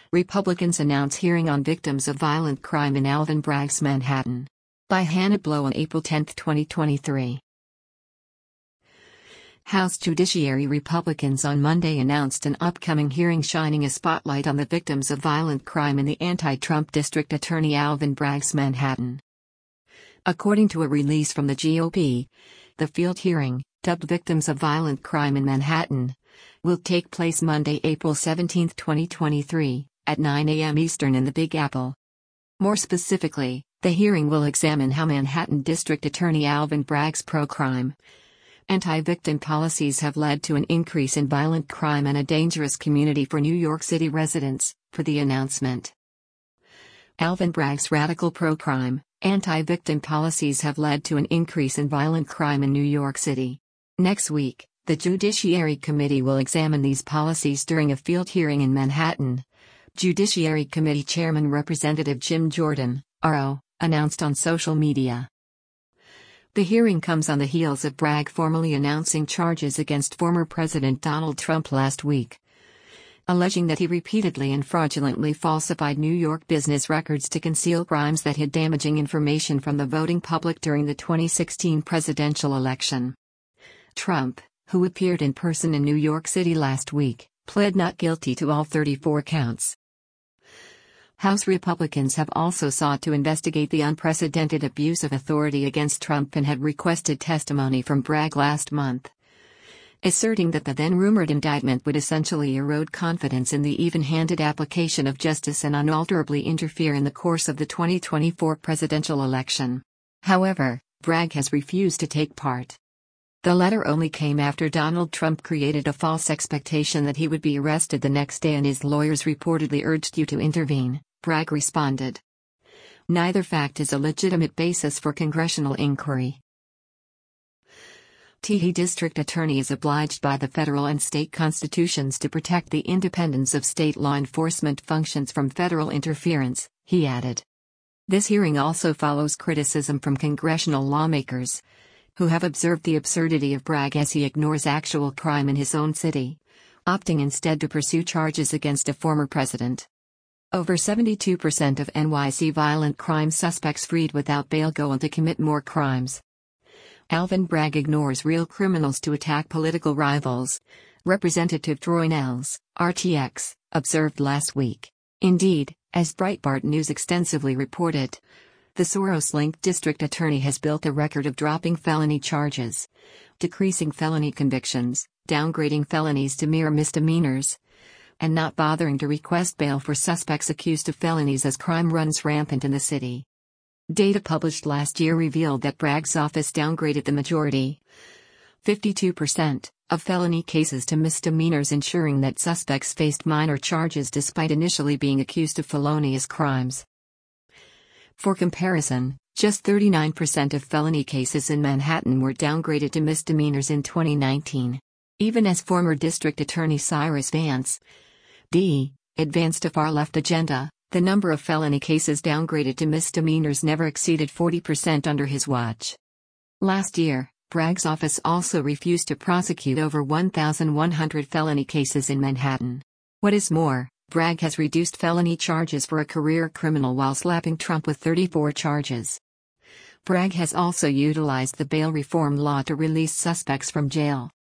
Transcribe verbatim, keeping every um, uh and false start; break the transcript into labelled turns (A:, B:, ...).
A: Republicans announce hearing on victims of violent crime in Alvin Bragg's Manhattan. By Hannah Blow on April tenth, twenty twenty-three. House Judiciary Republicans on Monday announced an upcoming hearing shining a spotlight on the victims of violent crime in the anti-Trump District Attorney Alvin Bragg's Manhattan. According to a release from the G O P, the field hearing, dubbed Victims of Violent Crime in Manhattan, will take place Monday, April seventeenth, twenty twenty-three, at nine a m Eastern in the Big Apple. More specifically, the hearing will examine how Manhattan District Attorney Alvin Bragg's pro-crime, anti-victim policies have led to an increase in violent crime and a dangerous community for New York City residents, per the announcement. Alvin Bragg's radical pro-crime, anti-victim policies have led to an increase in violent crime in New York City. Next week, the Judiciary Committee will examine these policies during a field hearing in Manhattan. Judiciary Committee Chairman Representative Jim Jordan, R O, announced on social media. The hearing comes on the heels of Bragg formally announcing charges against former President Donald Trump last week, alleging that he repeatedly and fraudulently falsified New York business records to conceal crimes that hid damaging information from the voting public during the twenty sixteen presidential election. Trump, who appeared in person in New York City last week, pled not guilty to all thirty-four counts. House Republicans have also sought to investigate the unprecedented abuse of authority against Trump and had requested testimony from Bragg last month, asserting that the then-rumored indictment would essentially erode confidence in the even-handed application of justice and unalterably interfere in the course of the twenty twenty-four presidential election. However, Bragg has refused to take part. The letter only came after Donald Trump created a false expectation that he would be arrested the next day and his lawyers reportedly urged you to intervene, Bragg responded. Neither fact is a legitimate basis for congressional inquiry. The district attorney is obliged by the federal and state constitutions to protect the independence of state law enforcement functions from federal interference, he added. This hearing also follows criticism from congressional lawmakers, who have observed the absurdity of Bragg as he ignores actual crime in his own city, opting instead to pursue charges against a former president. Over seventy-two percent of N Y C violent crime suspects freed without bail go on to commit more crimes. Alvin Bragg ignores real criminals to attack political rivals, Representative Troy Nehls, R T X, observed last week. Indeed, as Breitbart News extensively reported, the Soros-linked district attorney has built a record of dropping felony charges, decreasing felony convictions, downgrading felonies to mere misdemeanors, and not bothering to request bail for suspects accused of felonies as crime runs rampant in the city. Data published last year revealed that Bragg's office downgraded the majority, fifty-two percent, of felony cases to misdemeanors, ensuring that suspects faced minor charges despite initially being accused of felonious crimes. For comparison, just thirty-nine percent of felony cases in Manhattan were downgraded to misdemeanors in twenty nineteen. Even as former District Attorney Cyrus Vance, D, advanced a far-left agenda, the number of felony cases downgraded to misdemeanors never exceeded forty percent under his watch. Last year, Bragg's office also refused to prosecute over one thousand one hundred felony cases in Manhattan. What is more, Bragg has reduced felony charges for a career criminal while slapping Trump with thirty-four charges. Bragg has also utilized the bail reform law to release suspects from jail,